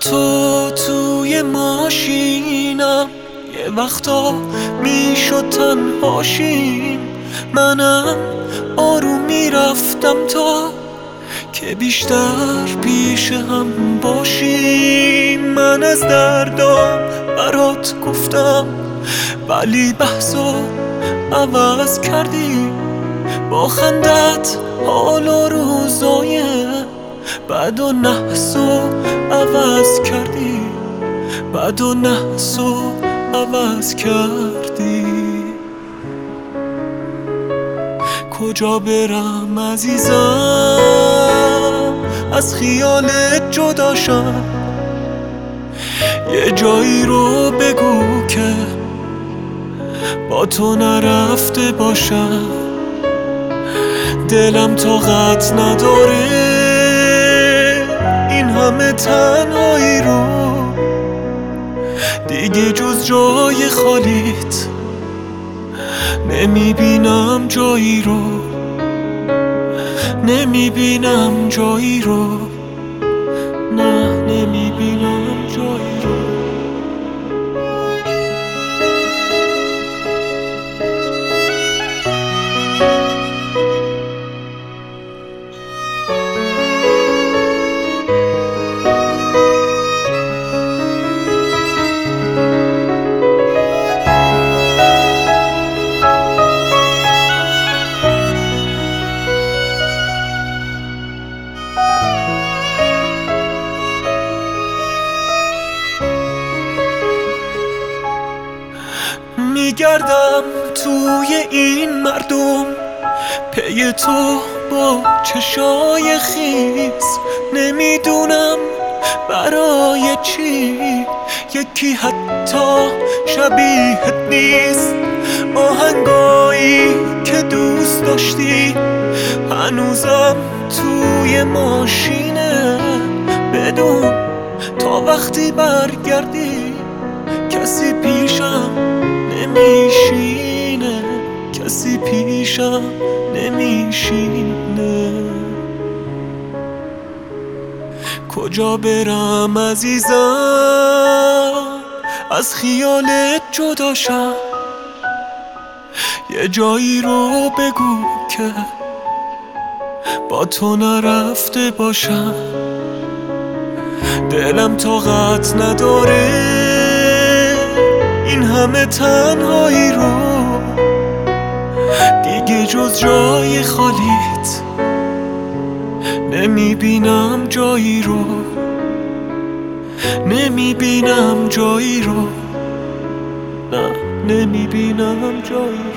تو توی ماشینم، یه وقتا میشد تنهاشیم. منم آروم میرفتم تا که بیشتر پیش هم باشیم. من از دردام برات گفتم ولی بحثو عوض کردی. با خندت حال و روزای بد و نحسو عوض کردی. بد و نحسو عوض کردی. کجا برم عزیزم از خیالت جدا شم؟ یه جایی رو بگو که با تو نرفته باشم. دلم طاقت نداره این همه تنهایی رو، دیگه جز جای خالیت نمیبینم جایی رو. نمیبینم جایی رو، نه نمیبینم جایی رو. میگردم توی این مردم پی تو با چشای خیس. نمیدونم برای چی یکی حتی شبیهت نیست. آهنگایی که دوست داشتی هنوزم توی ماشینه. بدون تا وقتی برگردی کسی پیشم نمیشینه. کسی پیشم نمیشینه. کجا برم عزیزم از خیالت جدا شم؟ یه جایی رو بگو که با تو نرفته باشم. دلم طاقت نداره این همه تنهایی رو، دیگه جز جای خالیت نمیبینم جایی رو. نمیبینم جایی رو، نه نمیبینم جایی رو.